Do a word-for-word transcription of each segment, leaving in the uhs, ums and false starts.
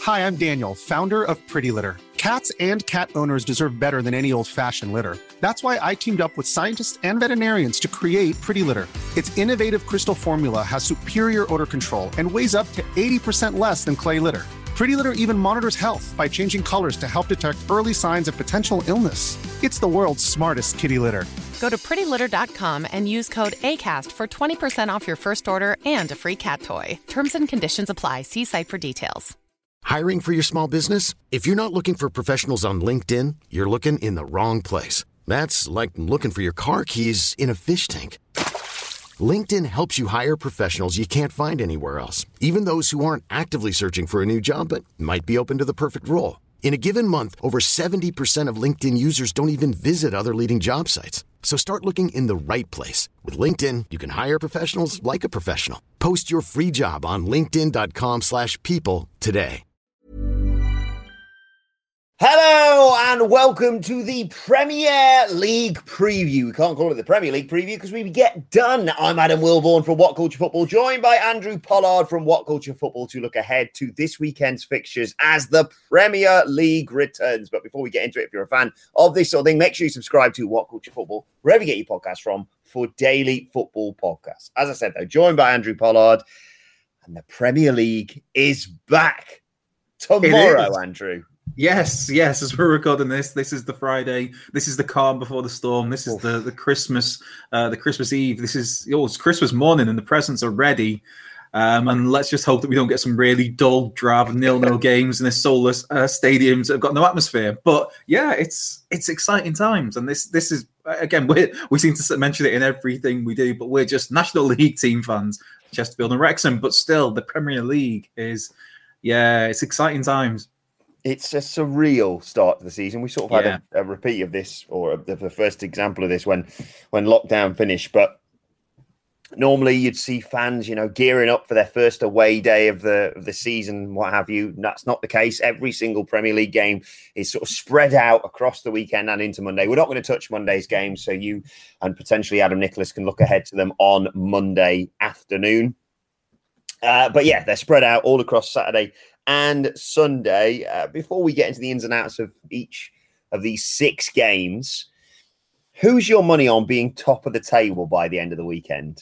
Hi, I'm Daniel, founder of Pretty Litter. Cats and cat owners deserve better than any old-fashioned litter. That's why I teamed up with scientists and veterinarians to create Pretty Litter. Its innovative crystal formula has superior odor control and weighs up to eighty percent less than clay litter. Pretty Litter even monitors health by changing colors to help detect early signs of potential illness. It's the world's smartest kitty litter. Go to pretty litter dot com and use code ACAST for twenty percent off your first order and a free cat toy. Terms and conditions apply. See site for details. Hiring for your small business? If you're not looking for professionals on LinkedIn, you're looking in the wrong place. That's like looking for your car keys in a fish tank. LinkedIn helps you hire professionals you can't find anywhere else, even those who aren't actively searching for a new job but might be open to the perfect role. In a given month, over seventy percent of LinkedIn users don't even visit other leading job sites. So start looking in the right place. With LinkedIn, you can hire professionals like a professional. Post your free job on linkedin dot com slash people today. Hello and welcome to the Premier League preview. We can't call it the Premier League preview because we get done. I'm Adam Wilborn from What Culture Football, joined by Andrew Pollard from What Culture Football to look ahead to this weekend's fixtures as the Premier League returns. But before we get into it, if you're a fan of this sort of thing, make sure you subscribe to What Culture Football, wherever you get your podcasts from, for daily football podcasts. As I said, though, joined by Andrew Pollard, and the Premier League is back tomorrow, Andrew. Yes, yes. As we're recording this, this is the Friday. This is the calm before the storm. This is the the Christmas, uh, the Christmas Eve. This is oh, it's Christmas morning, and the presents are ready. Um, and let's just hope that we don't get some really dull, drab, nil-nil games in the soulless uh, stadiums that have got no atmosphere. But yeah, it's it's exciting times, and this this is again we we seem to mention it in everything we do, but we're just National League team fans, Chesterfield and Wrexham. But still, the Premier League is yeah, it's exciting times. It's a surreal start to the season. We sort of had yeah. a, a repeat of this, or a, the first example of this when, when lockdown finished. But normally you'd see fans, you know, gearing up for their first away day of the of the season, what have you. That's not the case. Every single Premier League game is sort of spread out across the weekend and into Monday. We're not going to touch Monday's games, so you and potentially Adam Nicholas can look ahead to them on Monday afternoon. Uh, but yeah, they're spread out all across Saturday and Sunday. Uh, before we get into the ins and outs of each of these six games, who's your money on being top of the table by the end of the weekend?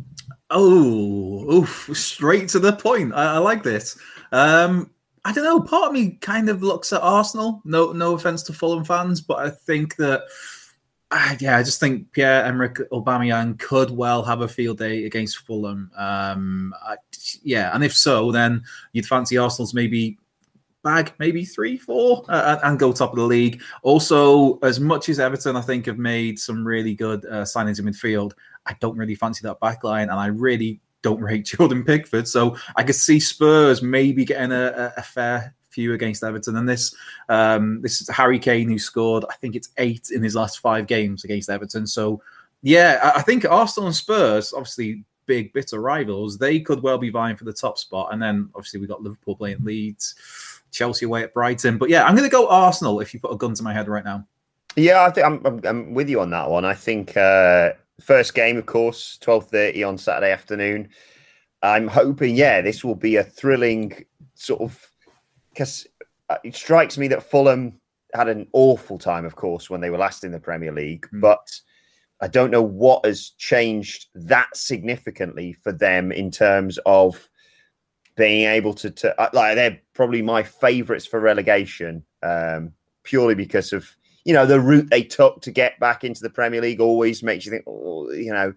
Oh, oof, straight to the point. I, I like this. Um, I don't know. Part of me kind of looks at Arsenal. No, no offense to Fulham fans, but I think that Uh, yeah, I just think Pierre-Emerick Aubameyang could well have a field day against Fulham. Um, I, yeah, and if so, then you'd fancy Arsenal's maybe bag maybe three, four, uh, and go top of the league. Also, as much as Everton, I think, have made some really good uh, signings in midfield, I don't really fancy that back line, and I really don't rate Jordan Pickford. So I could see Spurs maybe getting a, a, a fair few against Everton. And this um, this is Harry Kane, who scored, I think it's eight in his last five games against Everton. So, yeah, I, I think Arsenal and Spurs, obviously big, bitter rivals, they could well be vying for the top spot. And then, obviously, we got Liverpool playing Leeds, Chelsea away at Brighton. But, yeah, I'm going to go Arsenal if you put a gun to my head right now. Yeah, I think I'm, I'm, I'm with you on that one. I think uh, first game, of course, twelve thirty on Saturday afternoon. I'm hoping, yeah, this will be a thrilling sort of, because it strikes me that Fulham had an awful time, of course, when they were last in the Premier League. Mm. But I don't know what has changed that significantly for them in terms of being able to, to like, they're probably my favourites for relegation, um, purely because of, you know, the route they took to get back into the Premier League always makes you think, oh, you know.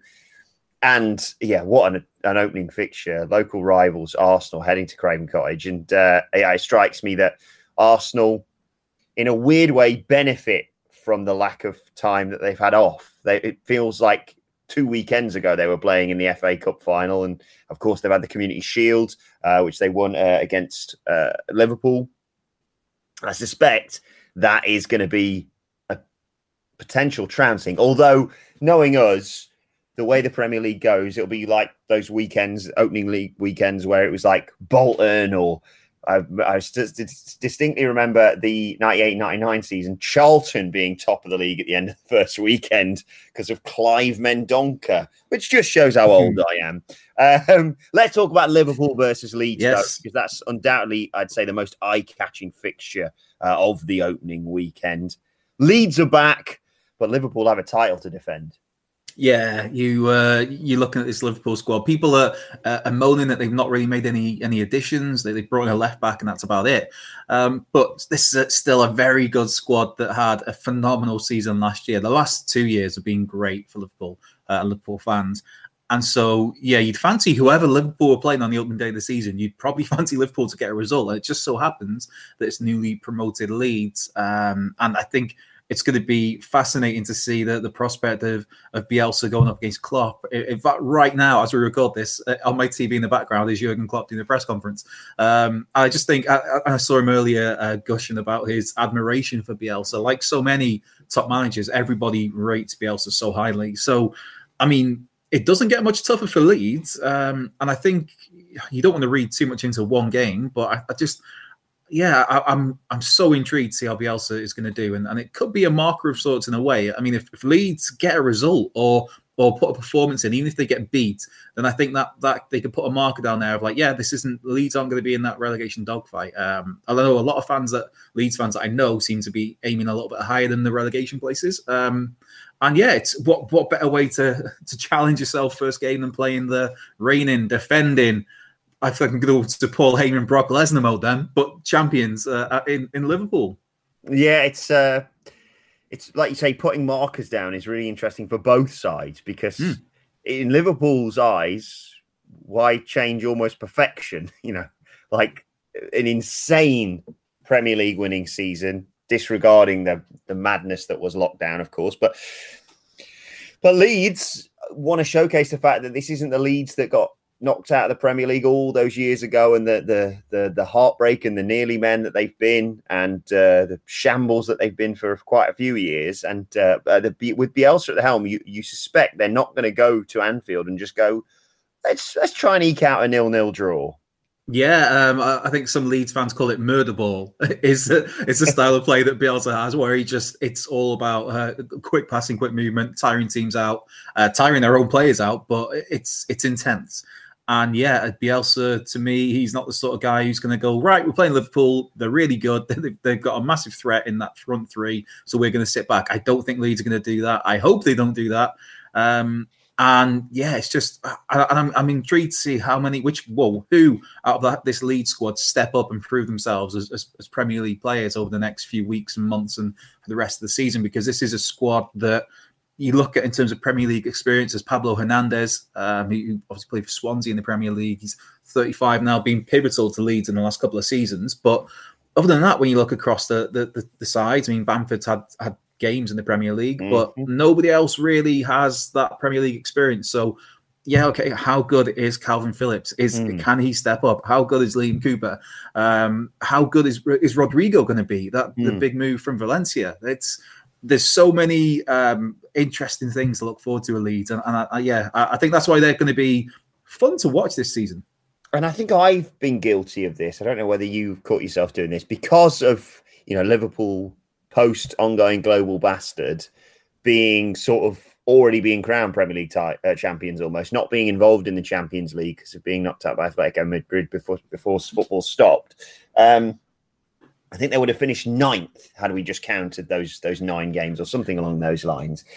And yeah, what an, an opening fixture. Local rivals, Arsenal, heading to Craven Cottage. And uh, yeah, it strikes me that Arsenal, in a weird way, benefit from the lack of time that they've had off. They, it feels like two weekends ago they were playing in the F A Cup final. And of course, they've had the Community Shield, uh, which they won uh, against uh, Liverpool. I suspect that is going to be a potential trouncing. Although, knowing us, the way the Premier League goes, it'll be like those weekends, opening league weekends, where it was like Bolton or I, I st- distinctly remember the ninety-eight ninety-nine season, Charlton being top of the league at the end of the first weekend because of Clive Mendonca, which just shows how old I am. Um, let's talk about Liverpool versus Leeds, yes. though, because that's undoubtedly, I'd say, the most eye-catching fixture uh, of the opening weekend. Leeds are back, but Liverpool have a title to defend. Yeah, you uh, you're looking at this Liverpool squad. People are, uh, are moaning that they've not really made any any additions. They they brought in a left back, and that's about it. Um, but this is a, still a very good squad that had a phenomenal season last year. The last two years have been great for Liverpool uh, and Liverpool fans. And so, yeah, you'd fancy whoever Liverpool were playing on the opening day of the season, you'd probably fancy Liverpool to get a result. And it just so happens that it's newly promoted Leeds, um, and I think it's going to be fascinating to see the, the prospect of, of Bielsa going up against Klopp. In fact, right now, as we record this, uh, on my T V in the background is Jurgen Klopp doing a press conference. Um, I just think, I, I saw him earlier uh, gushing about his admiration for Bielsa. Like so many top managers, everybody rates Bielsa so highly. So, I mean, it doesn't get much tougher for Leeds. Um, and I think you don't want to read too much into one game, but I, I just... Yeah, I, I'm I'm so intrigued to see how Bielsa is going to do, and, and it could be a marker of sorts in a way. I mean, if, if Leeds get a result or or put a performance in, even if they get beat, then I think that that they could put a marker down there of like, yeah, this isn't Leeds aren't going to be in that relegation dogfight. Um, I know a lot of fans that Leeds fans that I know seem to be aiming a little bit higher than the relegation places. Um, and yeah, it's what what better way to to challenge yourself first game than playing the reigning, defending. I think I'm going to Paul Heyman, Brock Lesnar mode then, but champions uh, in, in Liverpool. Yeah, it's uh, it's like you say, putting markers down is really interesting for both sides because mm. in Liverpool's eyes, why change almost perfection? You know, like an insane Premier League winning season, disregarding the, the madness that was lockdown, of course. But, but Leeds want to showcase the fact that this isn't the Leeds that got knocked out of the Premier League all those years ago, and the the the, the heartbreak and the nearly men that they've been, and uh, the shambles that they've been for quite a few years. And uh, the, with Bielsa at the helm, you, you suspect they're not going to go to Anfield and just go, let's let's try and eke out a nil-nil draw. Yeah, um, I think some Leeds fans call it murder ball. It's a, it's a style of play that Bielsa has where he just, it's all about uh, quick passing, quick movement, tiring teams out, uh, tiring their own players out, but it's it's intense. And yeah, Bielsa, to me, he's not the sort of guy who's going to go, right, we're playing Liverpool. They're really good. They've got a massive threat in that front three. So we're going to sit back. I don't think Leeds are going to do that. I hope they don't do that. Um, and yeah, it's just, and I'm, I'm intrigued to see how many, which, whoa, who out of that, this Leeds squad step up and prove themselves as, as, as Premier League players over the next few weeks and months and for the rest of the season, because this is a squad that, you look at in terms of Premier League experiences, Pablo Hernandez, um, who obviously played for Swansea in the Premier League. He's thirty-five now, been pivotal to Leeds in the last couple of seasons. But other than that, when you look across the the, the, the sides, I mean, Bamford's had, had games in the Premier League, mm-hmm. but nobody else really has that Premier League experience. So, yeah, okay, how good is Calvin Phillips? Is mm. Can he step up? How good is Liam Cooper? Um, how good is is Rodrigo going to be? That mm. the big move from Valencia. It's There's so many um, interesting things to look forward to at Leeds. And, and I, yeah, I, I think that's why they're going to be fun to watch this season. And I think I've been guilty of this. I don't know whether you've caught yourself doing this because of, you know, Liverpool post ongoing global bastard being sort of already being crowned Premier League ty- uh, champions almost, not being involved in the Champions League because of being knocked out by Atletico Madrid before, before football stopped. Um, I think they would have finished ninth had we just counted those those nine games or something along those lines.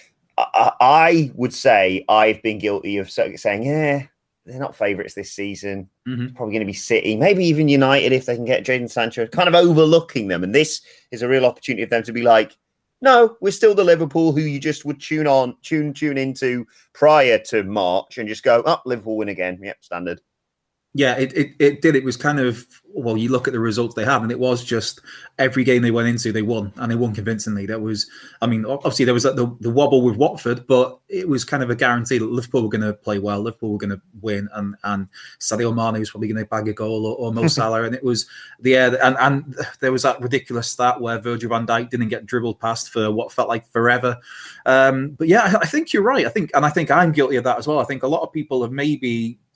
I, I would say I've been guilty of saying, yeah, they're not favourites this season. Mm-hmm. It's probably going to be City, maybe even United if they can get Jadon Sancho, kind of overlooking them. And this is a real opportunity for them to be like, no, we're still the Liverpool who you just would tune on, tune, tune into prior to March and just go, oh, Liverpool win again. Yep, standard. Yeah, it, it it did. It was kind of, well, you look at the results they have, and it was just every game they went into, they won, and they won convincingly. That was, I mean, obviously there was the, the wobble with Watford, but it was kind of a guarantee that Liverpool were going to play well, Liverpool were going to win, and and Sadio Mane was probably going to bag a goal, or, or Mo Salah, and it was the air. And, and there was that ridiculous stat where Virgil van Dijk didn't get dribbled past for what felt like forever. Um, but yeah, I think you're right. I think, and I think I'm guilty of that as well. I think a lot of people have maybe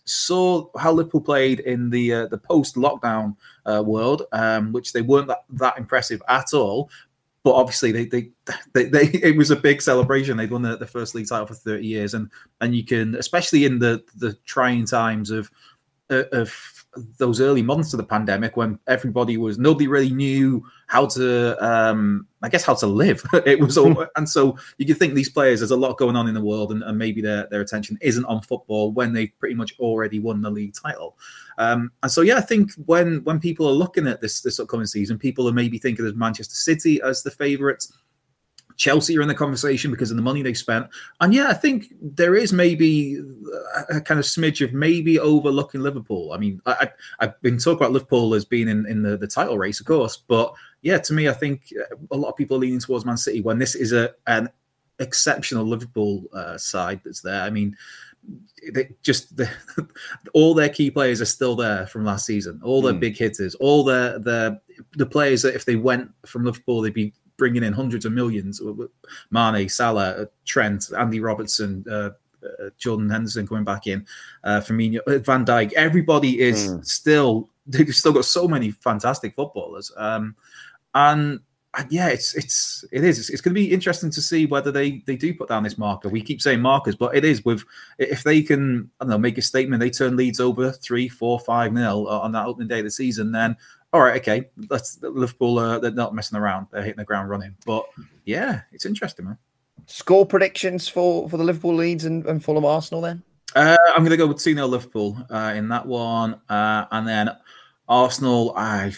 saw how Liverpool played in the uh, the post-lockdown uh, world, um, which they weren't that, that impressive at all. But obviously, they, they, they, they, it was a big celebration. They'd won the, the first league title for thirty years, and and you can, especially in the the trying times of of those early months of the pandemic, when everybody was nobody really knew how to, um, I guess, how to live. It was all, and so you can think these players. There's a lot going on in the world, and, and maybe their their attention isn't on football when they've pretty much already won the league title. Um, and so, yeah, I think when when people are looking at this this upcoming season, people are maybe thinking of Manchester City as the favourites. Chelsea are in the conversation because of the money they spent. And yeah, I think there is maybe a, a kind of smidge of maybe overlooking Liverpool. I mean, I, I, I've been talking about Liverpool as being in, in the, the title race, of course. But yeah, to me, I think a lot of people are leaning towards Man City when this is a an exceptional Liverpool uh, side that's there. I mean, they just the, all their key players are still there from last season. All their mm. big hitters, all their, their the players that if they went from Liverpool, they'd be bringing in hundreds of millions. Mane, Salah, Trent, Andy Robertson, uh, uh, Jordan Henderson coming back in, uh, Firmino, Van Dijk. Everybody is mm. still, they've still got so many fantastic footballers. Um, and, and yeah, it's it's it is. It's, it's going to be interesting to see whether they they do put down this marker. We keep saying markers, but it is with if they can, I don't know, make a statement. They turn Leeds over three, four, five nil on that opening day of the season. Then all right, okay, let's Liverpool. Uh, they're not messing around. They're hitting the ground running. But yeah, it's interesting, man. Score predictions for, for the Liverpool, Leeds, and, and Fulham Arsenal then? Uh, I'm going to go with two nil Liverpool uh, in that one. Uh, and then Arsenal, I,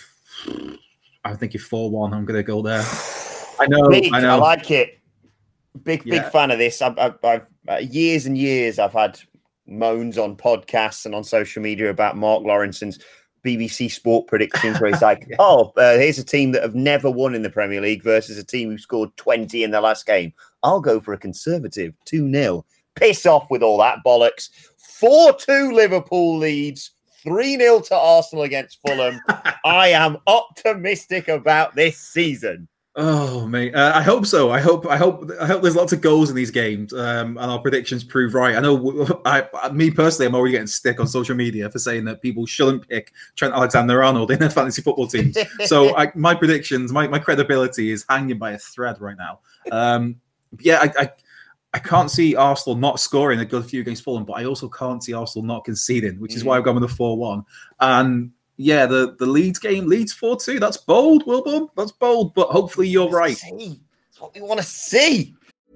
I'm thinking four one. I'm going to go there. I know, Big, I know. I like it. Big, big Yeah. fan of this. I've, I've, I've uh, years and years I've had moans on podcasts and on social media about Mark Lawrenson's B B C Sport predictions where he's like, yeah. oh, uh, here's a team that have never won in the Premier League versus a team who scored twenty in their last game. I'll go for a conservative two nil. Piss off with all that bollocks. four two Liverpool leads, three nil to Arsenal against Fulham. I am optimistic about this season. Oh mate, uh, I hope so. I hope, I hope, I hope there's lots of goals in these games, um, and our predictions prove right. I know, I, me personally, I'm already getting stick on social media for saying that people shouldn't pick Trent Alexander-Arnold in their fantasy football teams. So I, my predictions, my, my credibility is hanging by a thread right now. Um, yeah, I, I, I can't see Arsenal not scoring a good few against Fulham, but I also can't see Arsenal not conceding, which is mm. why I've gone with the four one. And yeah, the, the Leeds game, Leeds four two. That's bold, Wilbur. That's bold, but hopefully you're right. That's what we want to see.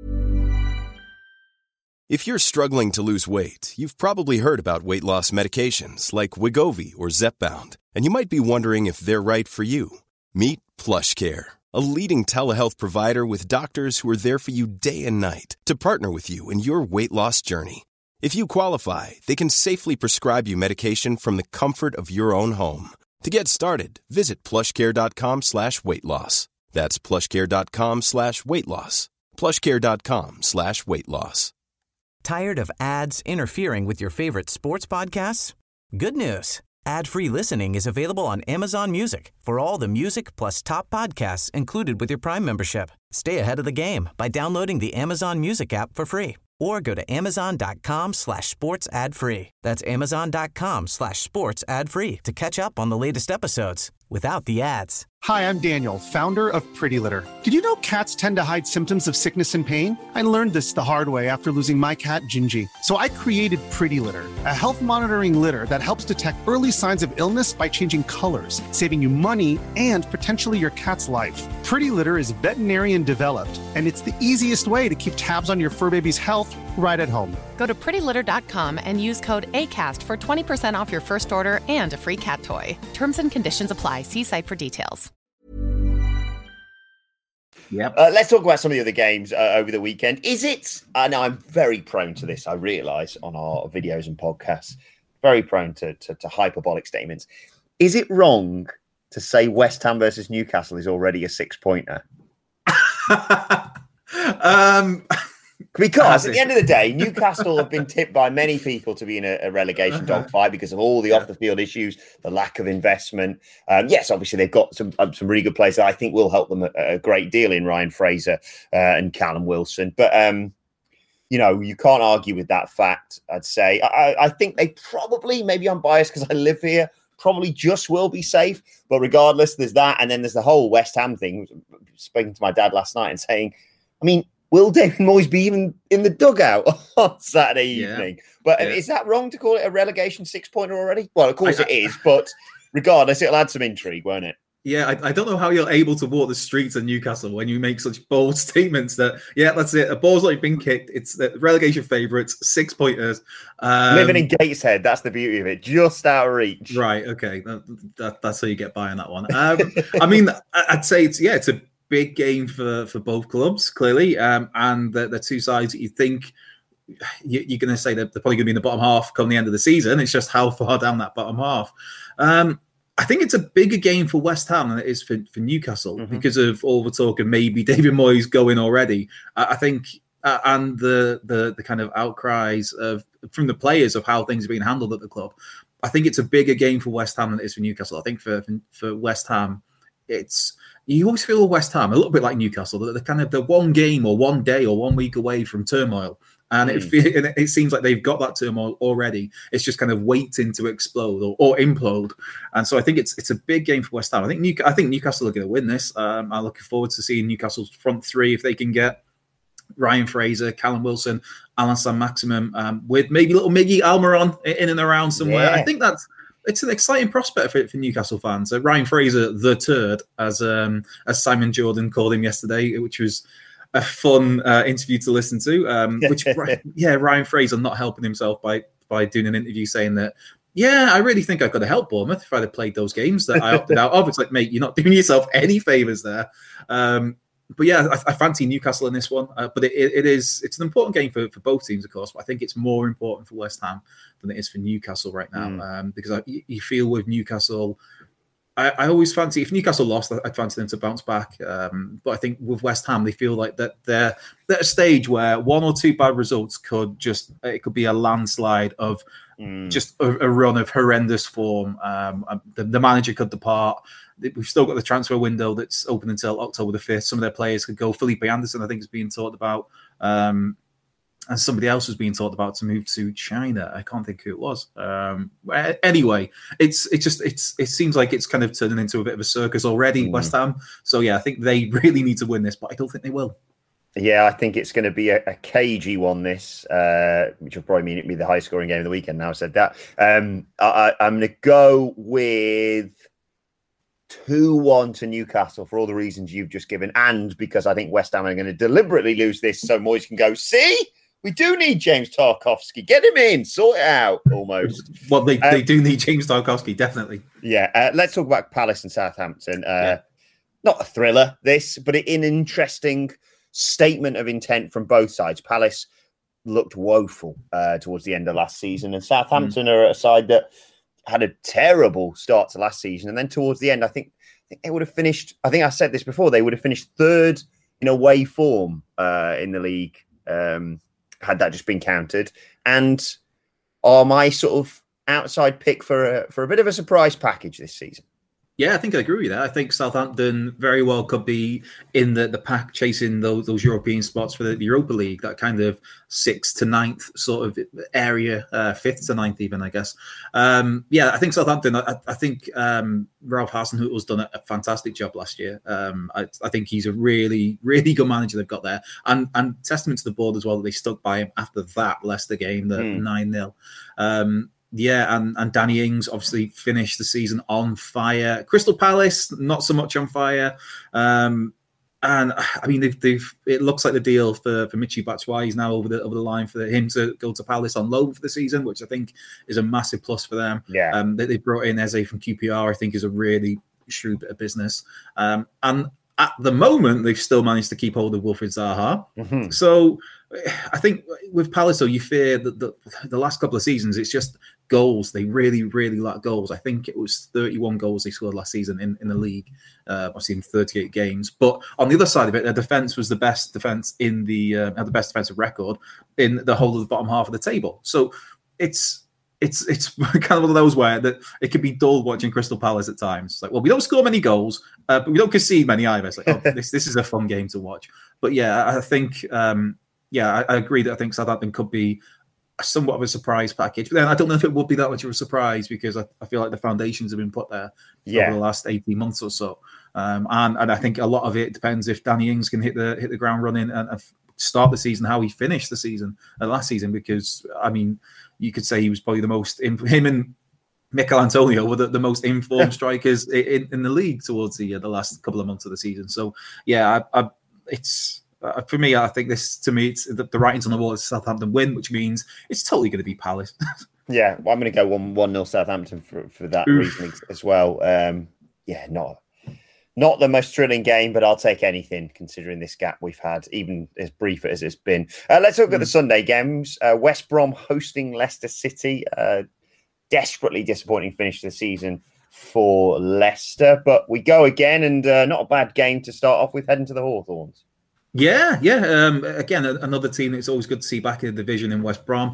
If you're struggling to lose weight, you've probably heard about weight loss medications like Wegovy or Zepbound, and you might be wondering if they're right for you. Meet PlushCare, a leading telehealth provider with doctors who are there for you day and night to partner with you in your weight loss journey. If you qualify, they can safely prescribe you medication from the comfort of your own home. To get started, visit plushcare.com slash weight loss. That's plushcare.com slash weight loss. plushcare.com slash weight loss. Tired of ads interfering with your favorite sports podcasts? Good news. Ad-free listening is available on Amazon Music for all the music plus top podcasts included with your Prime membership. Stay ahead of the game by downloading the Amazon Music app for free or go to amazon.com slash sports ad free. That's amazon.com slash sports ad free to catch up on the latest episodes without the ads. Hi, I'm Daniel, founder of Pretty Litter. Did you know cats tend to hide symptoms of sickness and pain? I learned this the hard way after losing my cat, Gingy. So I created Pretty Litter, a health monitoring litter that helps detect early signs of illness by changing colors, saving you money and potentially your cat's life. Pretty Litter is veterinarian developed, and it's the easiest way to keep tabs on your fur baby's health right at home. Go to pretty litter dot com and use code ACAST for twenty percent off your first order and a free cat toy. Terms and conditions apply. See site for details. Yep. Uh, let's talk about some of the other games uh, over the weekend. Is it, and I'm very prone to this, I realise, on our videos and podcasts, very prone to, to, to hyperbolic statements. Is it wrong to say West Ham versus Newcastle is already a six-pointer? um... Because at the end of the day, Newcastle have been tipped by many people to be in a, a relegation dogfight because of all the yeah. off-the-field issues, the lack of investment. Um, yes, obviously they've got some um, some really good players that I think will help them a, a great deal in Ryan Fraser uh, and Callum Wilson. But um, you know, you can't argue with that fact, I'd say. I, I think they probably, maybe I'm biased because I live here, probably just will be safe. But regardless, there's that. And then there's the whole West Ham thing. Speaking to my dad last night and saying, I mean, will David Moyes be even in the dugout on Saturday yeah. evening? But yeah. is that wrong to call it a relegation six-pointer already? Well, of course I, it is, but regardless, it'll add some intrigue, won't it? Yeah, I, I don't know how you're able to walk the streets of Newcastle when you make such bold statements that, yeah, that's it. A ball's like been kicked. It's the relegation favourites, six pointers. Um, Living in Gateshead, that's the beauty of it. Just out of reach. Right, okay. That, that, that's how you get by on that one. Um, I mean, I'd say it's, yeah, it's a big game for, for both clubs, clearly. Um, and the, the two sides that you think you, you're going to say that they're probably going to be in the bottom half come the end of the season. It's just how far down that bottom half. Um, I think it's a bigger game for West Ham than it is for, for Newcastle mm-hmm. because of all the talk of maybe David Moyes going already. I, I think, uh, and the, the the kind of outcries of from the players of how things are being handled at the club. I think it's a bigger game for West Ham than it is for Newcastle. I think for for, for West Ham, it's you always feel West Ham a little bit like Newcastle. That they're kind of the one game or one day or one week away from turmoil. And mm. it, and it seems like they've got that turmoil already. It's just kind of waiting to explode or, or implode. And so I think it's it's a big game for West Ham. I think New, I think Newcastle are going to win this. Um, I'm looking forward to seeing Newcastle's front three if they can get Ryan Fraser, Callum Wilson, Alan Saint-Maximin, um, with maybe little Miggy Almiron in and around somewhere. Yeah. I think that's it's an exciting prospect for, for Newcastle fans. Uh, Ryan Fraser, the turd, as um, as Simon Jordan called him yesterday, which was a fun uh, interview to listen to, um, which, yeah, Ryan Fraser not helping himself by by doing an interview saying that, yeah, I really think I could have helped Bournemouth if I'd have played those games that I opted out of. It's like, mate, you're not doing yourself any favours there. Um, but yeah, I, I fancy Newcastle in this one. Uh, but it, it is it's an important game for, for both teams, of course. But I think it's more important for West Ham than it is for Newcastle right now, mm. um, because I, you feel with Newcastle. I, I always fancy, if Newcastle lost, I'd fancy them to bounce back. Um, but I think with West Ham, they feel like that they're, they're at a stage where one or two bad results could just, it could be a landslide of mm. just a, a run of horrendous form. Um, the, the manager could depart. We've still got the transfer window that's open until October the fifth. Some of their players could go. Felipe Anderson, I think, is being talked about. Um, and somebody else was being talked about to move to China. I can't think who it was. Um, anyway, it's it's just it's it seems like it's kind of turning into a bit of a circus already, mm. West Ham. So yeah, I think they really need to win this, but I don't think they will. Yeah, I think it's going to be a, a cagey one, this, uh, which will probably mean it'll be the highest scoring game of the weekend. Now I said that. Um, I, I'm going to go with two one to Newcastle for all the reasons you've just given, and because I think West Ham are going to deliberately lose this so Moyes can go, see? We do need James Tarkowski. Get him in. Sort it out, almost. Well, they, um, they do need James Tarkowski, definitely. Yeah. Uh, let's talk about Palace and Southampton. Uh, yeah. Not a thriller, this, but an interesting statement of intent from both sides. Palace looked woeful uh, towards the end of last season, and Southampton mm. are a side that had a terrible start to last season. And then towards the end, I think, I think they would have finished, I think I said this before, they would have finished third in away form uh, in the league. Um had that just been counted, and are my sort of outside pick for a, for a bit of a surprise package this season. Yeah, I think I agree with that. I think Southampton very well could be in the, the pack chasing those those European spots for the Europa League, that kind of sixth to ninth sort of area, uh, fifth to ninth even, I guess. Um, yeah, I think Southampton, I, I think um, Ralph Hasenhüttl has done a, a fantastic job last year. Um, I, I think he's a really, really good manager they've got there. And, and testament to the board as well that they stuck by him after that Leicester game, the mm. nine nil. Um, Yeah, and, and Danny Ings obviously finished the season on fire. Crystal Palace, not so much on fire. Um, and I mean, they've, they've it looks like the deal for, for Michy Batshuayi is now over the over the line for him to go to Palace on loan for the season, which I think is a massive plus for them. Yeah, um, they, they brought in Eze from Q P R, I think, is a really shrewd bit of business. Um, and at the moment, they've still managed to keep hold of Wilfried Zaha. Mm-hmm. So I think with Palace, though, you fear that the, the last couple of seasons, it's just goals. They really, really lack goals. I think it was thirty-one goals they scored last season in, in the league. Uh, I've seen thirty-eight games. But on the other side of it, their defence was the best defence in the uh, had the best defensive record in the whole of the bottom half of the table. So it's it's it's kind of one of those where that it can be dull watching Crystal Palace at times. It's like, well, we don't score many goals, uh, but we don't concede many either. It's like, oh, this this is a fun game to watch. But yeah, I think. Um, yeah, I, I agree that I think Southampton could be somewhat of a surprise package. But then I don't know if it would be that much of a surprise because I, I feel like the foundations have been put there yeah. over the last eighteen months or so. Um, and, and I think a lot of it depends if Danny Ings can hit the hit the ground running and, and start the season how he finished the season uh, last season. Because I mean, you could say he was probably the most in, him and Mikel Antonio were the, the most informed strikers in, in the league towards the uh, the last couple of months of the season. So yeah, I, I, it's. Uh, for me, I think this, to me, it's the, the writing's on the wall is Southampton win, which means it's totally going to be Palace. yeah, well, I'm going to go one one nil Southampton for for that Oof. reason as well. Um, yeah, not not the most thrilling game, but I'll take anything considering this gap we've had, even as brief as it's been. Uh, let's look mm. at the Sunday games. Uh, West Brom hosting Leicester City. Uh, desperately disappointing finish to the season for Leicester, but we go again, and uh, not a bad game to start off with, heading to the Hawthorns. Yeah, yeah. Um, again, another team that's always good to see back in the division in West Brom.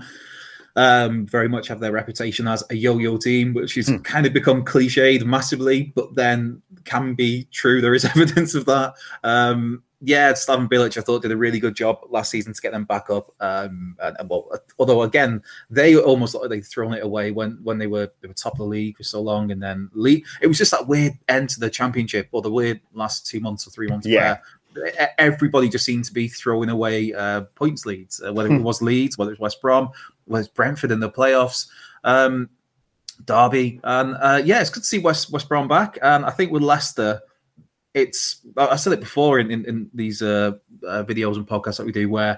Um, very much have their reputation as a yo-yo team, which has hmm. kind of become cliched massively, but then can be true. There is evidence of that. Um, yeah, Slaven Bilic, I thought, did a really good job last season to get them back up. Um, and, and well, although again, they almost looked like they'd thrown it away when when they were they were top of the league for so long, and then league, it was just that weird end to the championship, or the weird last two months or three months yeah. where everybody just seemed to be throwing away uh, points leads, uh, whether it was Leeds, whether it was West Brom, whether it's Brentford in the playoffs, um, Derby. And uh, yeah, it's good to see West West Brom back. And I think with Leicester, it's, I said it before in, in, in these uh, uh, videos and podcasts that we do, where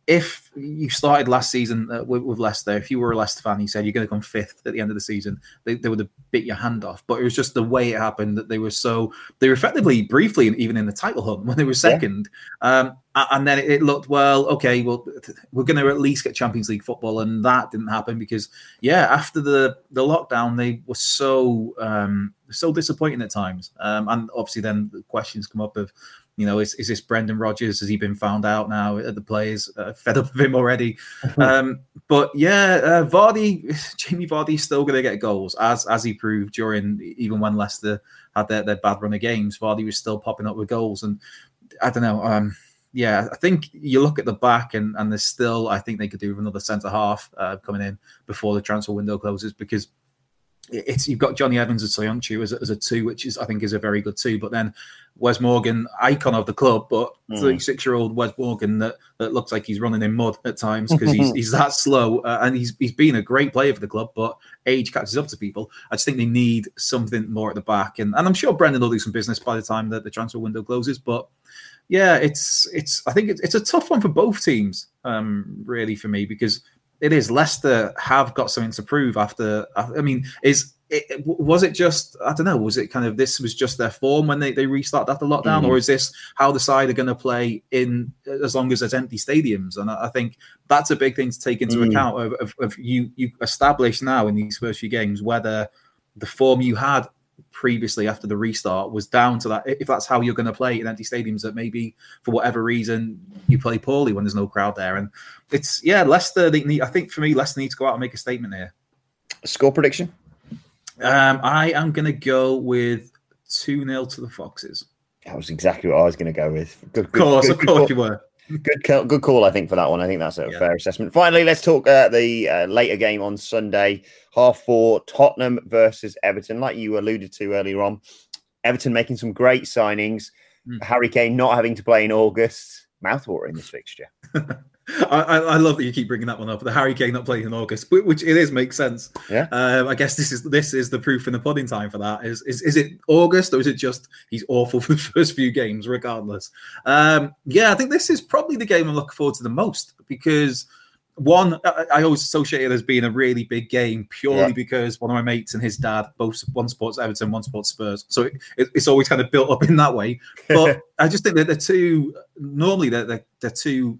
if you started last season uh, with, with Leicester, if you were a Leicester fan, you said you're going to come fifth at the end of the season, they, they would have bit your hand off. But it was just the way it happened that they were so, they were effectively briefly even in the title hunt when they were second. Yeah. Um, and then it looked, well, okay, well, we're going to at least get Champions League football. And that didn't happen because, yeah, after the, the lockdown, they were so, um, so disappointing at times. Um, and obviously then the questions come up of, you know, is, is this Brendan Rodgers? Has he been found out now at the players? Uh, fed up of him already? um, but yeah, uh, Vardy, Jamie Vardy's still going to get goals, as as he proved during, even when Leicester had their, their bad run of games. Vardy was still popping up with goals. And I don't know, um, yeah, I think you look at the back and, and there's still, I think they could do with another centre-half uh, coming in before the transfer window closes, because it's you've got Johnny Evans and Soyuncu as a, as a two, which is I think is a very good two. But then Wes Morgan, icon of the club, but thirty-six-year-old Wes Morgan that, that looks like he's running in mud at times because he's he's that slow uh, and he's he's been a great player for the club, but age catches up to people. I just think they need something more at the back, and and I'm sure Brendan will do some business by the time that the transfer window closes. But yeah, it's it's I think it's, it's a tough one for both teams, um, really for me, because it is. Leicester have got something to prove after. I mean, is it, was it just? I don't know. Was it kind of this was just their form when they, they restarted after lockdown, mm. or is this how the side are going to play in as long as there's empty stadiums? And I, I think that's a big thing to take into mm. account. Of, of, of you you establish now in these first few games whether the form you had previously after the restart was down to that. If that's how you're going to play in empty stadiums, that maybe for whatever reason you play poorly when there's no crowd there. And it's yeah, Leicester. They need, I think for me, Leicester needs to go out and make a statement here. Score prediction? Um, I am going to go with two nil to the Foxes. That was exactly what I was going to go with. Good, good, of course, good, of course good you were. Good call, good call, I think, for that one. I think that's a yeah. fair assessment. Finally, let's talk uh, the uh, later game on Sunday, half four, Tottenham versus Everton. Like you alluded to earlier on, Everton making some great signings. Mm. Harry Kane not having to play in August. Mouthwater in this fixture. I, I love that you keep bringing that one up. The Harry Kane not playing in August, which it is makes sense. Yeah. Um, I guess this is this is the proof in the pudding time for that. Is is is it August or is it just he's awful for the first few games, regardless? Um, yeah, I think this is probably the game I'm looking forward to the most because one, I, I always associate it as being a really big game purely yeah. because one of my mates and his dad both one supports Everton, one supports Spurs, so it, it, it's always kind of built up in that way. But I just think that they're two. Normally, they're they're, they're two.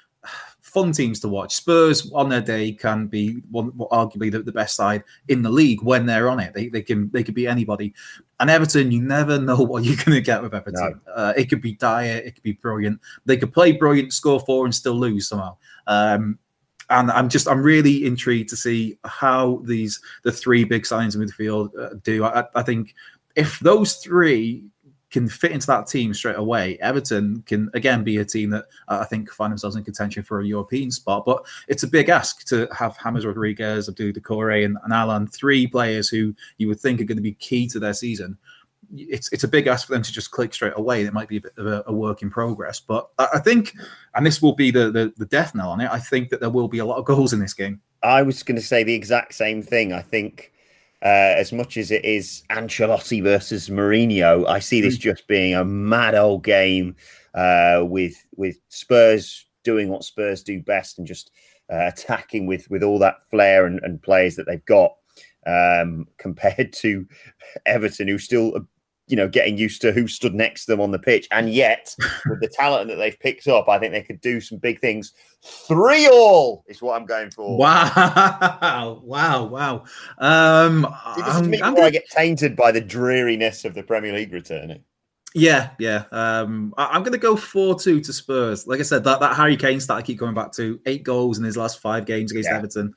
fun teams to watch. Spurs on their day can be one, arguably the, the best side in the league when they're on it. They they can they could be anybody. And Everton, you never know what you're going to get with Everton. No. Uh, it could be dire, it could be brilliant. They could play brilliant, score four, and still lose somehow. Um, and I'm just I'm really intrigued to see how these the three big signings in midfield uh, do. I, I think if those three can fit into that team straight away, Everton can again be a team that uh, I think find themselves in contention for a European spot. But it's a big ask to have James Rodriguez, Abdou Doucouré, and, and Alan, three players who you would think are going to be key to their season. It's it's a big ask for them to just click straight away. It might be a bit of a, a work in progress, but I, I think, and this will be the, the the death knell on it, I think that there will be a lot of goals in this game. I was going to say the exact same thing. I think uh, as much as it is Ancelotti versus Mourinho, I see this just being a mad old game uh, with with Spurs doing what Spurs do best and just uh, attacking with with all that flair and, and players that they've got, um, compared to Everton, who still, you know, getting used to who stood next to them on the pitch. And yet, with the talent that they've picked up, I think they could do some big things. Three all is what I'm going for. Wow. Wow. Wow. Um, See, this is me before gonna... I get tainted by the dreariness of the Premier League returning. Yeah, yeah. Um, I, I'm going to go four two to Spurs. Like I said, that, that Harry Kane stat I keep coming back to, eight goals in his last five games against yeah. Everton.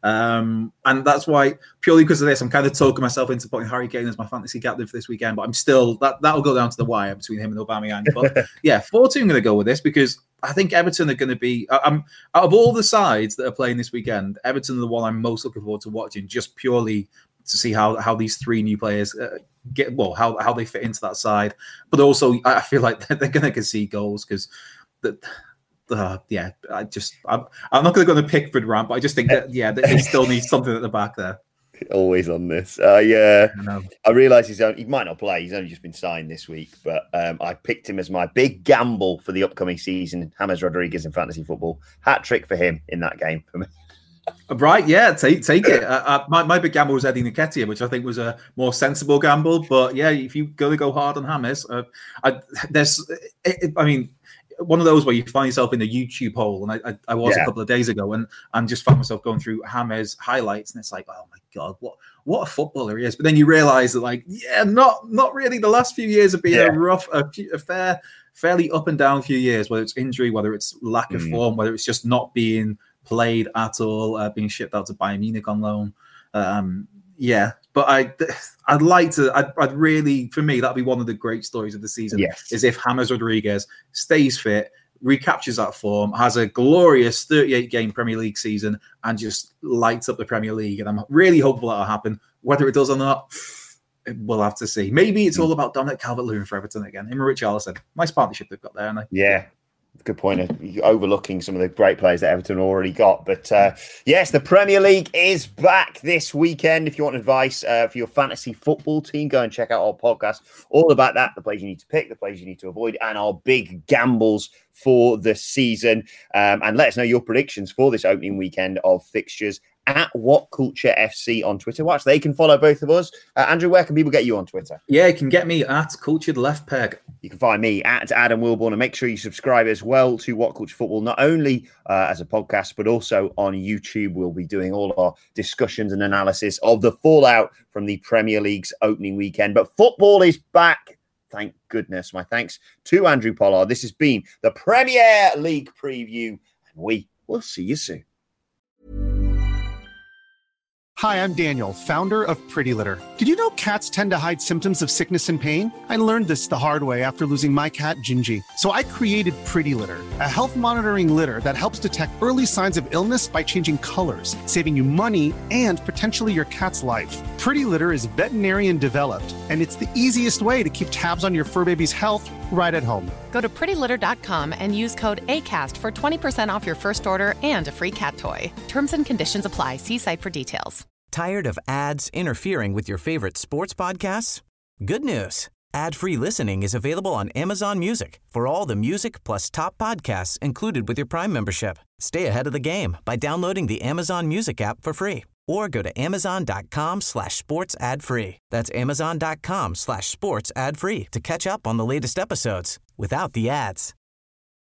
Um, and that's why, purely because of this, I'm kind of talking myself into putting Harry Kane as my fantasy captain for this weekend. But I'm still, that, that'll go down to the wire between him and Aubameyang. But yeah, four two I'm going to go with this because I think Everton are going to be, I'm, out of all the sides that are playing this weekend, Everton are the one I'm most looking forward to watching, just purely to see how, how these three new players uh, get, well, how, how they fit into that side. But also, I feel like they're going to concede goals because the, Uh, yeah, I just I'm, I'm not going to go on a Pickford rant, but I just think that yeah, they still need something at the back there. Always on this. Uh, yeah, I, I realise he's only, he might not play. He's only just been signed this week, but um, I picked him as my big gamble for the upcoming season. James Rodriguez in fantasy football, hat trick for him in that game for me. Right, yeah, take take it. Uh, uh, my, my big gamble was Eddie Nketiah, which I think was a more sensible gamble. But yeah, if you're going to go hard on James, uh, I, there's, it, it, I mean. One of those where you find yourself in a YouTube hole, and I, I, I was yeah. a couple of days ago, and and just found myself going through James highlights, and it's like, oh my god, what what a footballer he is! But then you realise that, like, yeah, not not really. The last few years have been yeah. a rough, a, a fair, fairly up and down few years. Whether it's injury, whether it's lack of mm. form, whether it's just not being played at all, uh, being shipped out to Bayern Munich on loan. Um, yeah, but I, I'd like to. I'd, I'd really, for me, that'd be one of the great stories of the season. Yes. Is if James Rodriguez stays fit, recaptures that form, has a glorious thirty-eight game Premier League season, and just lights up the Premier League. And I'm really hopeful that'll happen. Whether it does or not, we'll have to see. Maybe it's all about Dominic Calvert-Lewin for Everton again. Him and Richarlison. Nice partnership they've got there, haven't they? Yeah. Good point of overlooking some of the great players that Everton already got. But uh, yes, the Premier League is back this weekend. If you want advice uh, for your fantasy football team, go and check out our podcast. All about that, the players you need to pick, the players you need to avoid, and our big gambles for the season. Um, and let us know your predictions for this opening weekend of fixtures at What Culture F C on Twitter. Watch, they can follow both of us. Uh, Andrew, where can people get you on Twitter? Yeah, you can get me at Cultured Left Peg. You can find me at Adam Wilborn, and make sure you subscribe as well to What Culture Football, not only uh, as a podcast, but also on YouTube. We'll be doing all our discussions and analysis of the fallout from the Premier League's opening weekend. But football is back. Thank goodness. My thanks to Andrew Pollard. This has been the Premier League preview, and we will see you soon. Hi, I'm Daniel, founder of Pretty Litter. Did you know cats tend to hide symptoms of sickness and pain? I learned this the hard way after losing my cat, Gingy. So I created Pretty Litter, a health monitoring litter that helps detect early signs of illness by changing colors, saving you money and potentially your cat's life. Pretty Litter is veterinarian developed, and it's the easiest way to keep tabs on your fur baby's health right at home. Go to pretty litter dot com and use code ACAST for twenty percent off your first order and a free cat toy. Terms and conditions apply. See site for details. Tired of ads interfering with your favorite sports podcasts? Good news. Ad-free listening is available on Amazon Music for all the music plus top podcasts included with your Prime membership. Stay ahead of the game by downloading the Amazon Music app for free or go to amazon.com slash sports ad free. That's amazon.com slash sports ad free to catch up on the latest episodes without the ads.